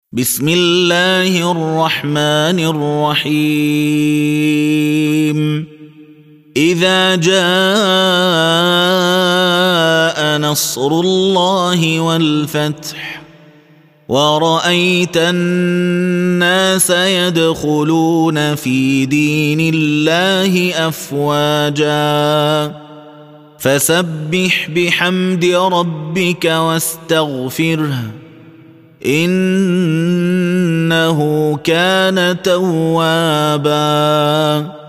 بسم الله الرحمن الرحيم إذا جاء نصر الله والفتح ورأيت الناس يدخلون في دين الله أفواجا فسبح بحمد ربك واستغفره إنه كان توابا.